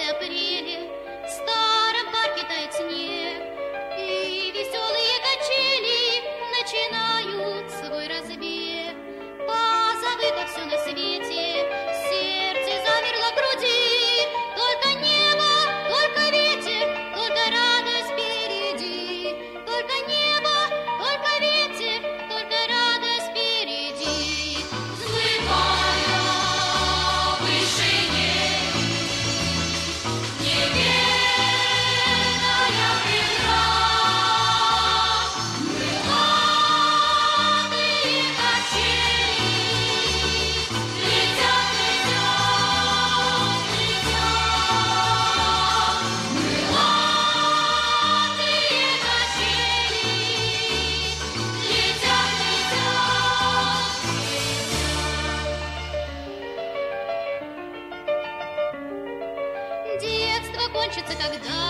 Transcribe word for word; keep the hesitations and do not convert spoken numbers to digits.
апреле в старом парке тает снег, и веселые качели начинают свой разбег. Позабыто все на свете, сердце замерло в груди, только небо, только ветер, только радость впереди. Только небо, только ветер, только радость впереди. Взмывая в вышине, неведомая игра, крылатые качели летят, летят, летят. Крылатые качели летят, летят, летят. Детство кончится когда